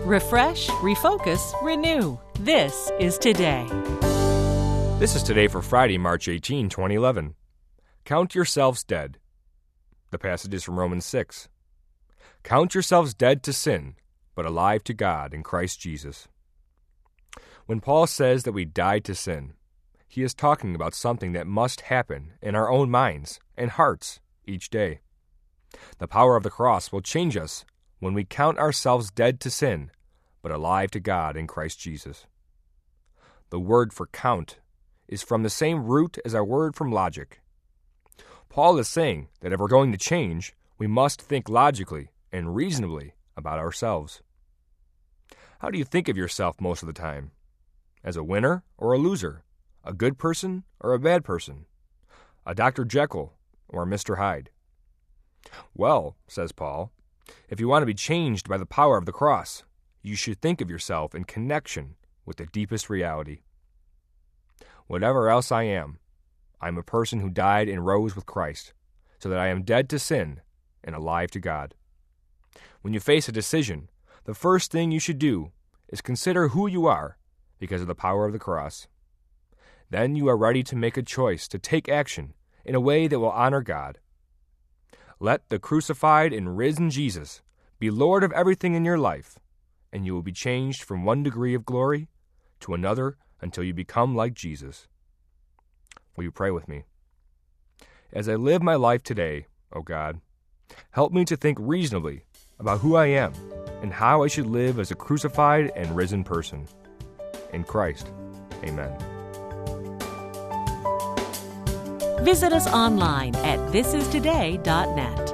Refresh, refocus, renew. This is Today. This is Today for Friday, March 18, 2011. Count yourselves dead. The passage is from Romans 6. Count yourselves dead to sin, but alive to God in Christ Jesus. When Paul says that we died to sin, he is talking about something that must happen in our own minds and hearts each day. The power of the cross will change us when we count ourselves dead to sin, but alive to God in Christ Jesus. The word for count is from the same root as our word from logic. Paul is saying that if we're going to change, we must think logically and reasonably about ourselves. How do you think of yourself most of the time? As a winner or a loser? A good person or a bad person? A Dr. Jekyll or a Mr. Hyde? Well, says Paul, if you want to be changed by the power of the cross, you should think of yourself in connection with the deepest reality. Whatever else I am a person who died and rose with Christ, so that I am dead to sin and alive to God. When you face a decision, the first thing you should do is consider who you are because of the power of the cross. Then you are ready to make a choice to take action in a way that will honor God. Let the crucified and risen Jesus be Lord of everything in your life, and you will be changed from one degree of glory to another until you become like Jesus. Will you pray with me? As I live my life today, O God, help me to think reasonably about who I am and how I should live as a crucified and risen person. In Christ, amen. Visit us online at thisistoday.net.